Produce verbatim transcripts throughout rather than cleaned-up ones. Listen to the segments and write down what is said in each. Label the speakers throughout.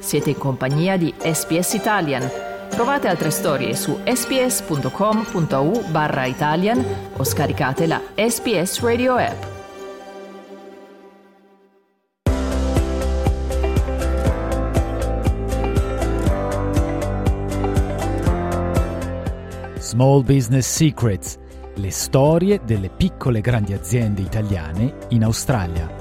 Speaker 1: Siete in compagnia di S B S Italian. Trovate altre storie su sbs.com.au barra Italian o scaricate la S B S Radio app.
Speaker 2: Small Business Secrets, le storie delle piccole e grandi aziende italiane in Australia.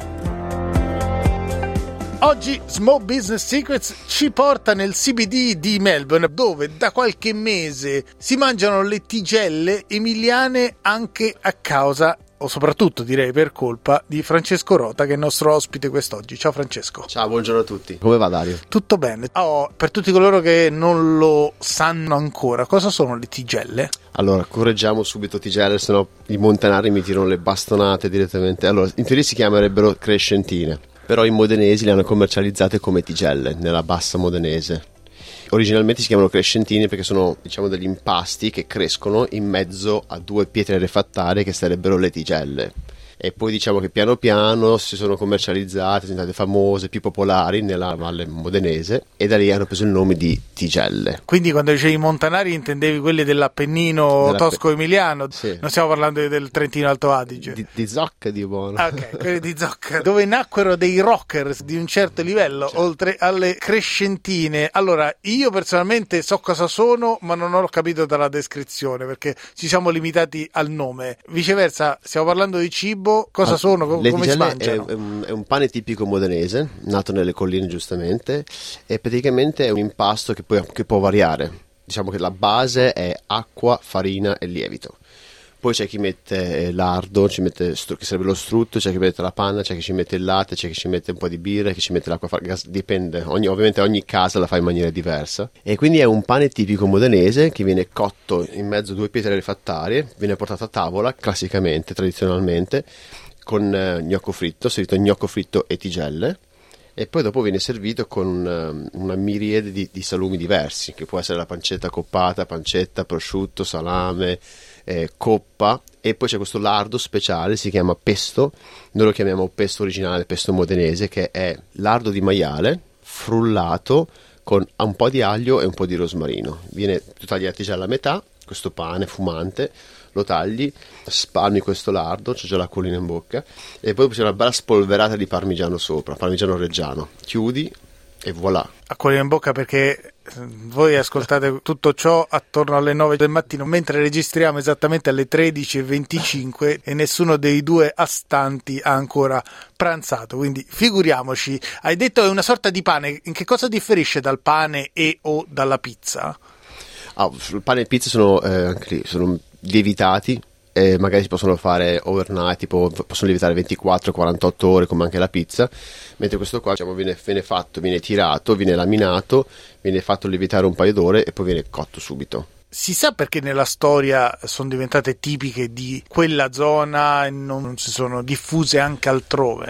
Speaker 3: Oggi Small Business Secrets ci porta nel C B D di Melbourne, dove da qualche mese si mangiano le tigelle emiliane anche a causa, o soprattutto direi per colpa, di Francesco Rota, che è il nostro ospite quest'oggi. Ciao Francesco.
Speaker 4: Ciao, buongiorno a tutti. Come va Dario?
Speaker 3: Tutto bene. Oh, per tutti coloro che non lo sanno ancora, cosa sono le tigelle?
Speaker 4: Allora, correggiamo subito tigelle, sennò i montanari mi tirano le bastonate direttamente. Allora, in teoria si chiamerebbero crescentine, però i modenesi le hanno commercializzate come tigelle nella bassa modenese. Originalmente si chiamano crescentini perché sono, diciamo, degli impasti che crescono in mezzo a due pietre refrattarie che sarebbero le tigelle. E poi diciamo che piano piano si sono commercializzate, sono diventate famose, più popolari nella valle modenese, e da lì hanno preso il nome di tigelle.
Speaker 3: Quindi quando dicevi montanari intendevi quelli dell'Appennino
Speaker 4: Della...
Speaker 3: tosco-emiliano,
Speaker 4: sì.
Speaker 3: Non stiamo parlando del Trentino Alto Adige.
Speaker 4: Di, di Zocca di buono.
Speaker 3: Ah, ok, quelli di Zocca, dove nacquero dei rockers di un certo livello, certo. Oltre alle crescentine. Allora, io personalmente so cosa sono, ma non ho capito dalla descrizione, perché ci siamo limitati al nome. Viceversa, stiamo parlando di cibo. Cosa ah, sono? Come si mangiano?
Speaker 4: È, è, un, è un pane tipico modenese, nato nelle colline giustamente, e praticamente è un impasto che, poi, che può variare. Diciamo che la base è acqua, farina e lievito. Poi c'è chi mette lardo, ci mette, che sarebbe lo strutto, c'è chi mette la panna, c'è chi ci mette il latte, c'è chi ci mette un po' di birra, chi ci mette l'acqua, dipende, ogni, ovviamente ogni casa la fa in maniera diversa. E quindi è un pane tipico modenese che viene cotto in mezzo a due pietre refrattarie, viene portato a tavola classicamente, tradizionalmente, con eh, gnocco fritto, servito gnocco fritto e tigelle, e poi dopo viene servito con una, una miriade di, di salumi diversi, che può essere la pancetta coppata, pancetta, prosciutto, salame, eh, coppa, e poi c'è questo lardo speciale, si chiama pesto, noi lo chiamiamo pesto originale, pesto modenese, che è lardo di maiale frullato con un po' di aglio e un po' di rosmarino. Viene, tu tagli la tigella a metà, questo pane fumante, lo tagli, spalmi questo lardo, c'è già l'acquolina in bocca, e poi c'è una bella spolverata di parmigiano sopra, parmigiano reggiano, chiudi e voilà. Acquolina
Speaker 3: in bocca, perché voi ascoltate tutto ciò attorno alle nove del mattino, mentre registriamo esattamente alle tredici e venticinque e nessuno dei due astanti ha ancora pranzato, quindi figuriamoci. Hai detto è una sorta di pane, in che cosa differisce dal pane e o dalla pizza?
Speaker 4: Ah, il pane e pizza sono, eh, anche lì, sono lievitati, e magari si possono fare overnight, tipo possono lievitare ventiquattro quarantotto ore come anche la pizza, mentre questo qua, diciamo, viene, viene fatto, viene tirato, viene laminato, viene fatto lievitare un paio d'ore e poi viene cotto subito.
Speaker 3: Si sa perché nella storia sono diventate tipiche di quella zona e non si sono diffuse anche altrove?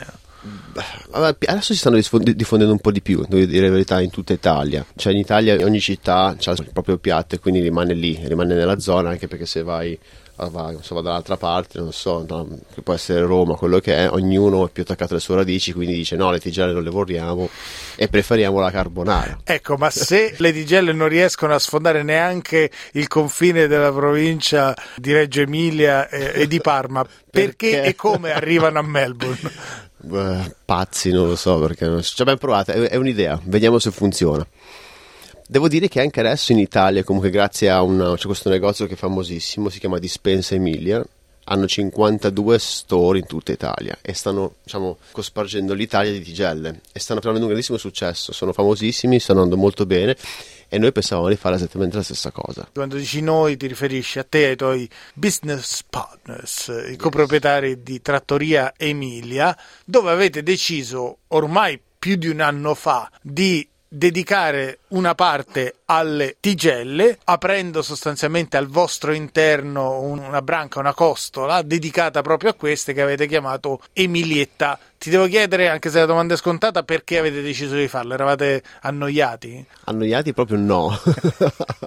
Speaker 4: Adesso si stanno diffondendo un po' di più, devo dire la verità, in tutta Italia. Cioè in Italia ogni città ha il proprio piatto e quindi rimane lì, rimane nella zona, anche perché se vai va, so, va dall'altra parte, non so, da, che può essere Roma, quello che è, ognuno è più attaccato alle sue radici, quindi dice no, le tigelle non le vogliamo e preferiamo la carbonara.
Speaker 3: Ecco, ma se le tigelle non riescono a sfondare neanche il confine della provincia di Reggio Emilia e, e di Parma, perché, perché e come arrivano a Melbourne?
Speaker 4: Beh, pazzi, non lo so, perché non ci abbiamo provato, è, è un'idea, vediamo se funziona. Devo dire che anche adesso in Italia, comunque grazie a una, c'è questo negozio che è famosissimo, si chiama Dispensa Emilia, hanno cinquantadue store in tutta Italia e stanno, diciamo, cospargendo l'Italia di tigelle e stanno avendo un grandissimo successo, sono famosissimi, stanno andando molto bene e noi pensavamo di fare esattamente la stessa cosa.
Speaker 3: Quando dici noi ti riferisci a te e ai tuoi business partners, i yes. coproprietari di Trattoria Emilia, dove avete deciso ormai più di un anno fa di dedicare una parte alle tigelle, aprendo sostanzialmente al vostro interno una branca, una costola dedicata proprio a queste che avete chiamato Emilietta. Ti devo chiedere, anche se la domanda è scontata, perché avete deciso di farlo? Eravate annoiati?
Speaker 4: Annoiati proprio no.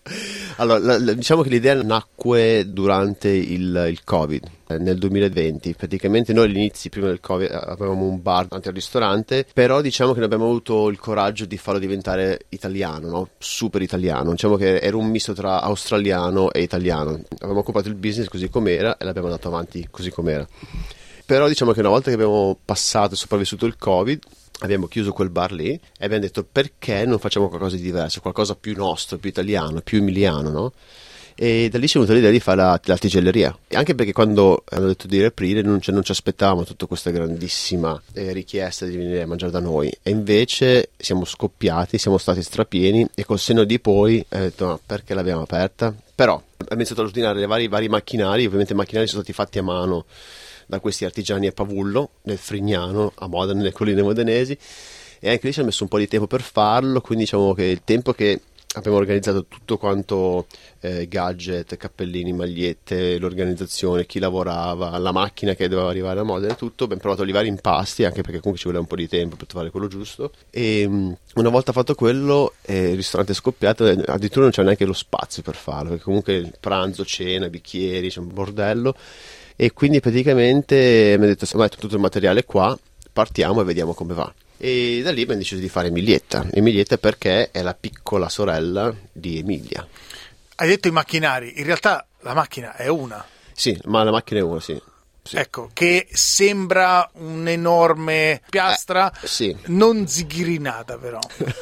Speaker 4: Allora, la, la, diciamo che l'idea nacque durante il, il Covid, eh, nel duemilaventi. Praticamente noi all'inizio, prima del Covid, avevamo un bar davanti al ristorante, però diciamo che non abbiamo avuto il coraggio di farlo diventare italiano, no? Super italiano. Diciamo che era un misto tra australiano e italiano. Avevamo comprato il business così com'era e l'abbiamo andato avanti così com'era. Però diciamo che una volta che abbiamo passato e sopravvissuto il Covid, abbiamo chiuso quel bar lì e abbiamo detto: perché non facciamo qualcosa di diverso, qualcosa più nostro, più italiano, più emiliano, no? E da lì ci è venuta l'idea di fare la, la tigelleria, e anche perché quando hanno detto di riaprire non, cioè, non ci aspettavamo tutta questa grandissima eh, richiesta di venire a mangiare da noi, e invece siamo scoppiati, siamo stati strapieni, e col senno di poi ho detto: ma perché l'abbiamo aperta? Però abbiamo iniziato ad ordinare i vari, vari macchinari. Ovviamente i macchinari sono stati fatti a mano da questi artigiani a Pavullo, nel Frignano, a Modena, nelle colline modenesi, e anche lì ci ha messo un po' di tempo per farlo. Quindi diciamo che il tempo che abbiamo organizzato tutto quanto, eh, gadget, cappellini, magliette, l'organizzazione, chi lavorava, la macchina che doveva arrivare a Modena e tutto, abbiamo provato a i vari impasti, anche perché comunque ci voleva un po' di tempo per trovare quello giusto, e um, una volta fatto quello, eh, il ristorante è scoppiato, e addirittura non c'è neanche lo spazio per farlo, perché comunque il pranzo, cena, bicchieri, c'è un bordello. E quindi praticamente mi ha detto: se metto tutto il materiale qua, partiamo e vediamo come va. E da lì abbiamo deciso di fare Emilietta. Emilietta perché è la piccola sorella di Emilia.
Speaker 3: Hai detto i macchinari, in realtà la macchina è una.
Speaker 4: Sì, ma la macchina è una, sì. Sì.
Speaker 3: Ecco, che sembra un'enorme piastra,
Speaker 4: eh, sì.
Speaker 3: non zighirinata però.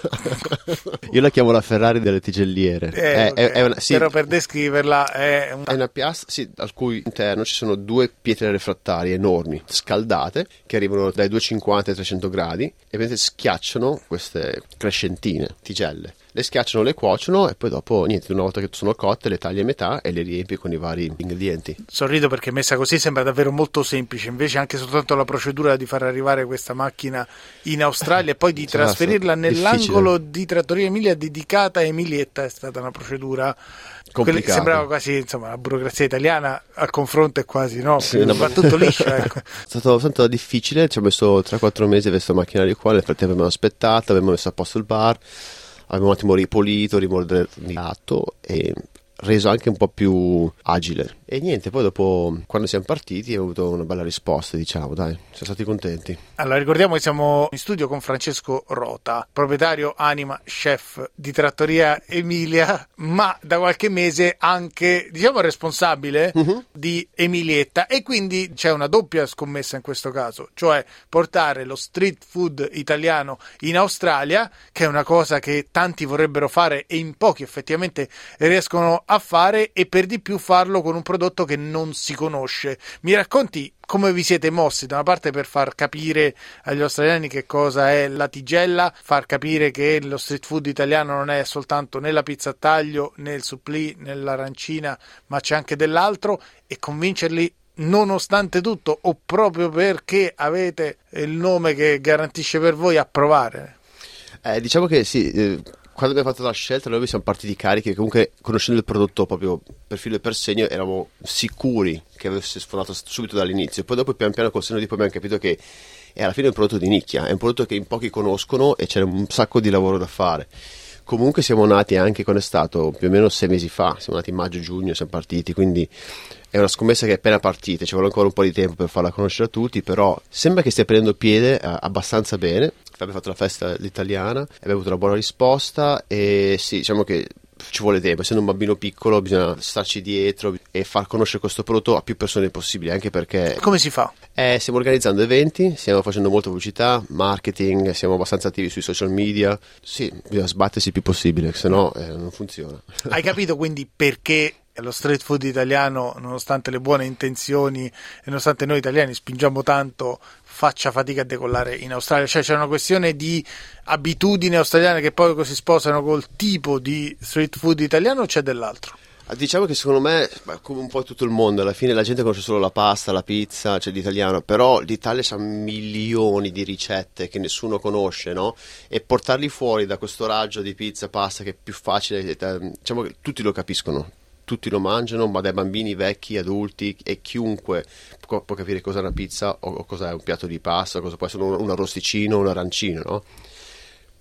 Speaker 4: Io la chiamo la Ferrari delle tigelliere.
Speaker 3: Eh,
Speaker 4: è,
Speaker 3: okay.
Speaker 4: è, è una, sì.
Speaker 3: Però per descriverla è, un...
Speaker 4: è una piastra, sì, al cui interno ci sono due pietre refrattarie enormi, scaldate, che arrivano dai duecentocinquanta ai trecento gradi, e ovviamente schiacciano queste crescentine, tigelle. Le schiacciano, le cuociono, e poi dopo, niente, una volta che sono cotte le tagli a metà e le riempi con i vari ingredienti.
Speaker 3: Sorrido perché messa così sembra davvero molto semplice, invece anche soltanto la procedura di far arrivare questa macchina in Australia e poi di
Speaker 4: C'è
Speaker 3: trasferirla nell'angolo
Speaker 4: difficile.
Speaker 3: di Trattoria Emilia dedicata a Emilietta è stata una procedura
Speaker 4: complicata.
Speaker 3: Sembrava quasi, insomma, la burocrazia italiana al confronto è quasi, no?
Speaker 4: Sì,
Speaker 3: va tutto liscio, ecco.
Speaker 4: È stato tanto difficile, ci ho messo tre quattro mesi a questo macchinario qua, nel frattempo abbiamo aspettato, abbiamo messo a posto il bar, abbiamo un attimo ripulito, rimodellato e reso anche un po' più agile. E niente, poi dopo, quando siamo partiti, abbiamo avuto una bella risposta, diciamo, dai, siamo stati contenti.
Speaker 3: Allora, ricordiamo che siamo in studio con Francesco Rota, proprietario, anima, chef di Trattoria Emilia, ma da qualche mese anche, diciamo, responsabile uh-huh. di Emilietta, e quindi c'è una doppia scommessa in questo caso, cioè portare lo street food italiano in Australia, che è una cosa che tanti vorrebbero fare e in pochi effettivamente riescono a fare, e per di più farlo con un prodotto che non si conosce. Mi racconti come vi siete mossi, da una parte per far capire agli australiani che cosa è la tigella, far capire che lo street food italiano non è soltanto né la pizza a taglio, né il supplì, né l'arancina, ma c'è anche dell'altro, e convincerli, nonostante tutto o proprio perché avete il nome che garantisce per voi, a provare.
Speaker 4: Eh, diciamo che sì, eh, quando abbiamo fatto la scelta noi siamo partiti carichi, che comunque, conoscendo il prodotto proprio per filo e per segno, eravamo sicuri che avesse sfondato subito dall'inizio. Poi dopo, pian piano, col senno di poi, abbiamo capito che è alla fine un prodotto di nicchia, è un prodotto che in pochi conoscono e c'è un sacco di lavoro da fare. Comunque siamo nati anche, quando è stato più o meno sei mesi fa, siamo nati maggio-giugno, siamo partiti, quindi è una scommessa che è appena partita, ci vuole ancora un po' di tempo per farla conoscere a tutti, però sembra che stia prendendo piede eh, abbastanza bene. Abbiamo fatto la festa l'italiana, abbiamo avuto una buona risposta, e sì, diciamo che ci vuole tempo, essendo un bambino piccolo bisogna starci dietro e far conoscere questo prodotto a più persone possibile, anche perché...
Speaker 3: Come si fa?
Speaker 4: Eh, stiamo organizzando eventi, stiamo facendo molta pubblicità, marketing, siamo abbastanza attivi sui social media. Sì, bisogna sbattersi il più possibile, se no eh, non funziona.
Speaker 3: Hai capito quindi perché lo street food italiano, nonostante le buone intenzioni e nonostante noi italiani spingiamo tanto, faccia fatica a decollare in Australia? Cioè c'è una questione di abitudini australiane che poi si sposano col tipo di street food italiano, o c'è dell'altro?
Speaker 4: Diciamo che secondo me, come un po' tutto il mondo, alla fine la gente conosce solo la pasta, la pizza, cioè l'italiano, però l'Italia ha milioni di ricette che nessuno conosce, no? E portarli fuori da questo raggio di pizza, pasta, che è più facile, diciamo che tutti lo capiscono, tutti lo mangiano, ma dai bambini, vecchi, adulti, e chiunque può, può capire cosa è una pizza o, o cosa è un piatto di pasta, cosa può essere un, un arrosticino o un arancino, no?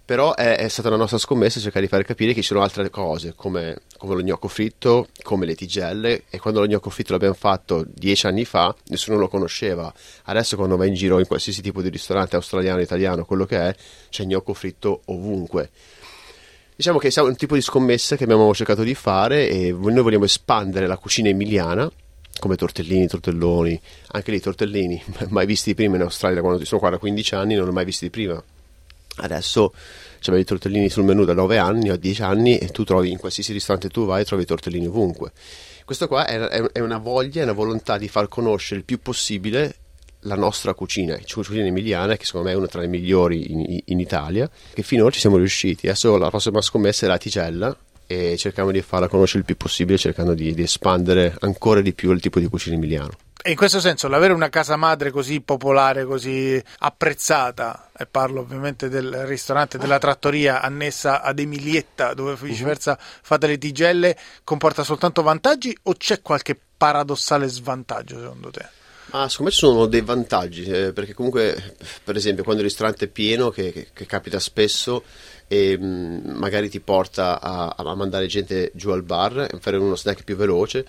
Speaker 4: Però è, è stata una nostra scommessa cercare di fare capire che ci sono altre cose come, come lo gnocco fritto, come le tigelle, e quando lo gnocco fritto l'abbiamo fatto dieci anni fa nessuno lo conosceva. Adesso quando vai in giro in qualsiasi tipo di ristorante australiano, italiano, quello che è, c'è gnocco fritto ovunque. Diciamo che è un tipo di scommessa che abbiamo cercato di fare, e noi vogliamo espandere la cucina emiliana, come tortellini, tortelloni, anche lì tortellini mai visti di prima in Australia. Quando sono qua da quindici anni non li ho mai visti di prima. Adesso c'è i tortellini sul menù da nove anni o dieci anni, e tu trovi in qualsiasi ristorante tu vai trovi i tortellini ovunque. Questo qua è, è, è una voglia, è una volontà di far conoscere il più possibile la nostra cucina, la cucina emiliana, che secondo me è una tra le migliori in, in Italia, che finora ci siamo riusciti. Adesso la prossima scommessa è la tigella, e cerchiamo di farla conoscere il più possibile, cercando di, di espandere ancora di più il tipo di cucina emiliano.
Speaker 3: E in questo senso l'avere una casa madre così popolare, così apprezzata, e parlo ovviamente del ristorante della trattoria annessa ad Emilietta, dove viceversa fate le tigelle, comporta soltanto vantaggi o c'è qualche paradossale svantaggio secondo te?
Speaker 4: Ah, secondo me ci sono dei vantaggi, eh, perché comunque, per esempio, quando il ristorante è pieno, che, che, che capita spesso, e mh, magari ti porta a, a mandare gente giù al bar e fare uno snack più veloce.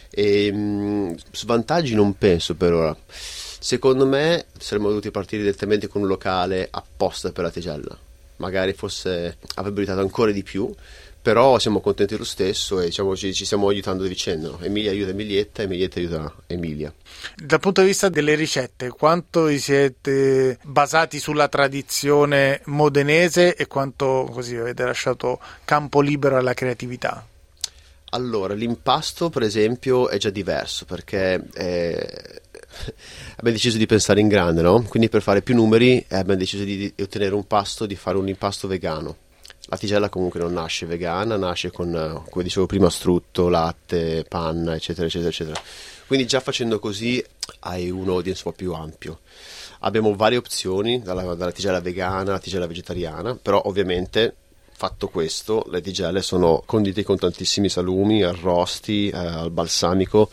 Speaker 4: E mh, svantaggi non penso per ora. Secondo me saremmo dovuti partire direttamente con un locale apposta per la tigella, magari fosse avrebbe aiutato ancora di più, però siamo contenti lo stesso, e diciamo ci, ci stiamo aiutando a vicenda, no? Emilia aiuta Emilietta, Emilietta aiuta Emilia.
Speaker 3: Dal punto di vista delle ricette, quanto vi siete basati sulla tradizione modenese e quanto così avete lasciato campo libero alla creatività?
Speaker 4: Allora, l'impasto per esempio è già diverso, perché eh, abbiamo deciso di pensare in grande, no? Quindi per fare più numeri eh, abbiamo deciso di, di ottenere un pasto, di fare un impasto vegano. La tigella comunque non nasce vegana, nasce con, come dicevo prima, strutto, latte, panna, eccetera, eccetera, eccetera. Quindi già facendo così hai un audience un po' più ampio. Abbiamo varie opzioni, dalla, dalla tigella vegana alla tigella vegetariana, però ovviamente... Fatto questo, le tigelle sono condite con tantissimi salumi, arrosti, eh, al balsamico,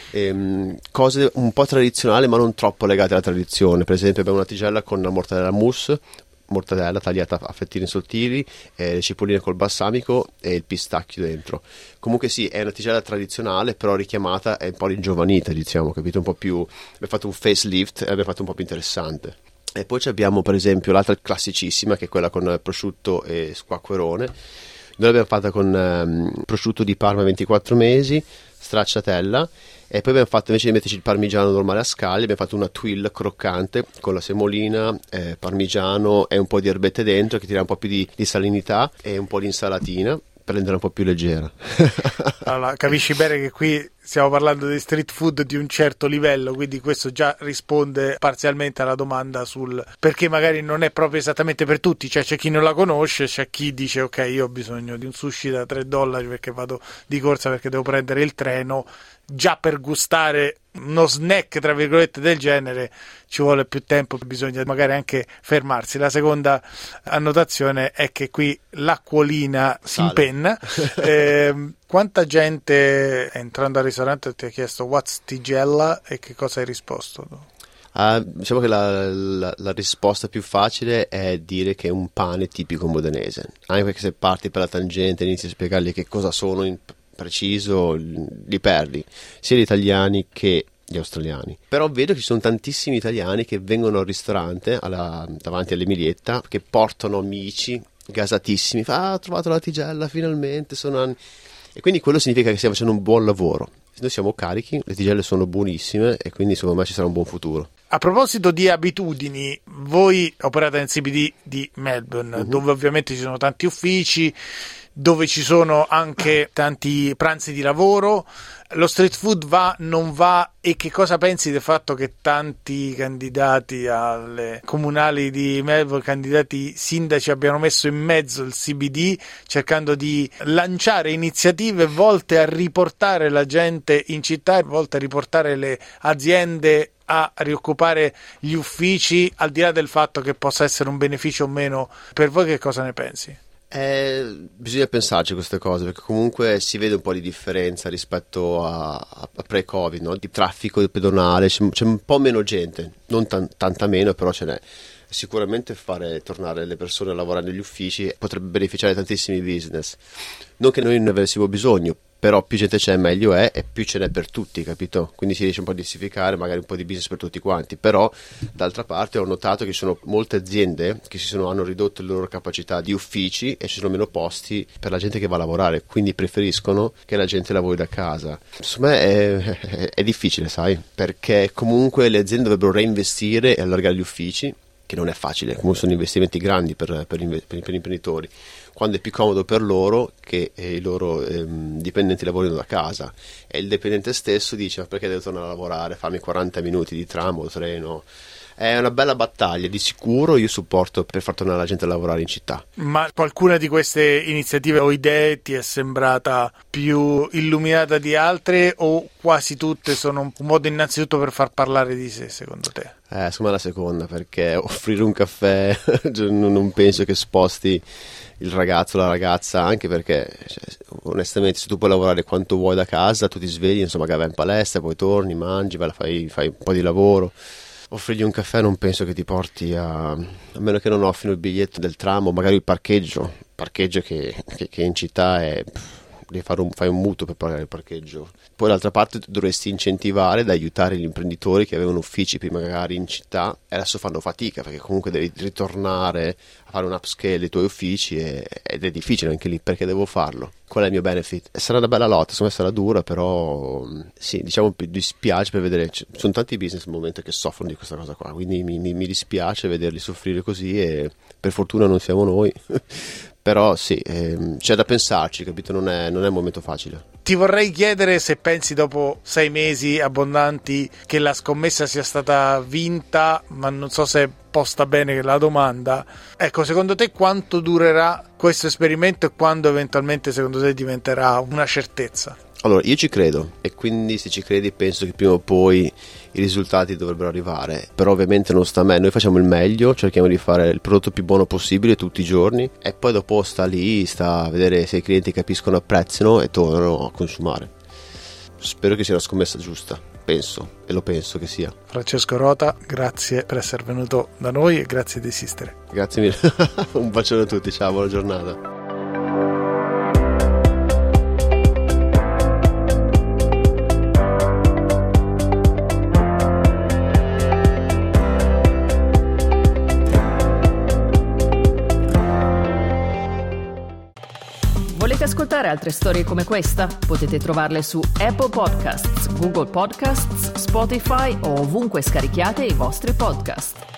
Speaker 4: ehm, cose un po' tradizionali ma non troppo legate alla tradizione. Per esempio abbiamo una tigella con la mortadella mousse, mortadella tagliata a fettine sottili, eh, le cipolline col balsamico e il pistacchio dentro. Comunque sì, è una tigella tradizionale, però richiamata è un po' ringiovanita, diciamo, capito? Un po' più, abbiamo fatto un facelift e abbiamo fatto un po' più interessante. E poi abbiamo per esempio l'altra classicissima, che è quella con prosciutto e squacquerone. Noi l'abbiamo fatta con um, prosciutto di Parma ventiquattro mesi, stracciatella, e poi abbiamo fatto, invece di metterci il parmigiano normale a scaglie, abbiamo fatto una tuile croccante con la semolina, eh, parmigiano e un po' di erbette dentro, che tira un po' più di, di salinità, e un po' di insalatina per renderla un po' più leggera.
Speaker 3: Allora, capisci bene che qui stiamo parlando di street food di un certo livello, quindi questo già risponde parzialmente alla domanda sul perché magari non è proprio esattamente per tutti. Cioè c'è chi non la conosce, c'è chi dice ok, io ho bisogno di un sushi da tre dollari perché vado di corsa, perché devo prendere il treno. Già per gustare uno snack tra virgolette del genere ci vuole più tempo, bisogna magari anche fermarsi. La seconda annotazione è che qui l'acquolina si impenna. eh, quanta gente entrando al ristorante ti ha chiesto what's tigella e che cosa hai risposto?
Speaker 4: Uh, diciamo che la, la, la risposta più facile è dire che è un pane tipico modenese, anche perché se parti per la tangente e inizi a spiegargli che cosa sono in preciso li perdi, sia gli italiani che gli australiani. Però vedo che ci sono tantissimi italiani che vengono al ristorante alla, davanti all'Emilietta, che portano amici gasatissimi, fa ah, ho trovato la tigella finalmente, sono anni. E quindi quello significa che stiamo facendo un buon lavoro. Noi siamo carichi, le tigelle sono buonissime e quindi secondo me ci sarà un buon futuro.
Speaker 3: A proposito di abitudini, voi operate nel C B D di Melbourne, uh-huh. dove ovviamente ci sono tanti uffici, dove ci sono anche tanti pranzi di lavoro. Lo street food va, non va, e che cosa pensi del fatto che tanti candidati alle comunali di Melbourne, candidati sindaci, abbiano messo in mezzo il C B D cercando di lanciare iniziative volte a riportare la gente in città, volte a riportare le aziende a rioccupare gli uffici, al di là del fatto che possa essere un beneficio o meno per voi? Che cosa ne pensi?
Speaker 4: Eh, bisogna pensarci a queste cose, perché comunque si vede un po' di differenza rispetto a, a pre-Covid, no? Di traffico pedonale, c'è, c'è un po' meno gente, non tan- tanta meno, però ce n'è. sicuramente fare tornare le persone a lavorare negli uffici potrebbe beneficiare tantissimi business. Non che noi ne avessimo bisogno, però più gente c'è meglio è, e più ce n'è per tutti, capito? Quindi si riesce un po' a diversificare, magari un po' di business per tutti quanti. Però d'altra parte ho notato che ci sono molte aziende che si sono, hanno ridotto le loro capacità di uffici e ci sono meno posti per la gente che va a lavorare, quindi preferiscono che la gente lavori da casa. Insomma è, è, è difficile, sai, perché comunque le aziende dovrebbero reinvestire e allargare gli uffici, che non è facile, comunque sono investimenti grandi per, per, per, per gli imprenditori, quando è più comodo per loro che eh, i loro ehm, dipendenti lavorino da casa, e il dipendente stesso dice: ma perché devo tornare a lavorare, farmi quaranta minuti di tram o treno? È una bella battaglia, di sicuro io supporto per far tornare la gente a lavorare in città.
Speaker 3: Ma qualcuna di queste iniziative o idee ti è sembrata più illuminata di altre, o quasi tutte sono un modo innanzitutto per far parlare di sé, secondo te?
Speaker 4: Eh, secondo me la seconda, perché offrire un caffè non penso che sposti il ragazzo o la ragazza, anche perché cioè, onestamente se tu puoi lavorare quanto vuoi da casa, tu ti svegli, insomma, vai in palestra, poi torni, mangi, vai, fai, fai un po' di lavoro. Offrirgli un caffè non penso che ti porti a... a meno che non offrino il biglietto del tram o magari il parcheggio, parcheggio che, che, che in città è... devi fare un, fai un mutuo per pagare il parcheggio. Poi d'altra parte dovresti incentivare ed aiutare gli imprenditori che avevano uffici prima magari in città e adesso fanno fatica, perché comunque devi ritornare a fare un upscale dei tuoi uffici e, ed è difficile anche lì. Perché devo farlo? Qual è il mio benefit? E sarà una bella lotta, secondo me sarà dura, però sì, diciamo mi dispiace per vedere, ci sono tanti business al momento che soffrono di questa cosa qua, quindi mi, mi, mi dispiace vederli soffrire così, e per fortuna non siamo noi. Però sì, ehm, c'è da pensarci, capito? Non è, non è un momento facile.
Speaker 3: Ti vorrei chiedere se pensi, dopo sei mesi abbondanti, che la scommessa sia stata vinta, ma non so se è posta bene la domanda. Ecco, secondo te quanto durerà questo esperimento e quando eventualmente secondo te diventerà una certezza?
Speaker 4: Allora, io ci credo, e quindi se ci credi penso che prima o poi i risultati dovrebbero arrivare, però ovviamente non sta a me, noi facciamo il meglio, cerchiamo di fare il prodotto più buono possibile tutti i giorni, e poi dopo sta lì, sta a vedere se i clienti capiscono, apprezzano e tornano a consumare. Spero che sia la scommessa giusta, penso, e lo penso che sia.
Speaker 3: Francesco Rota, grazie per essere venuto da noi e grazie di esistere.
Speaker 4: Grazie mille, un bacione a tutti, ciao, buona giornata.
Speaker 1: Volete ascoltare altre storie come questa? Potete trovarle su Apple Podcasts, Google Podcasts, Spotify o ovunque scarichiate i vostri podcast.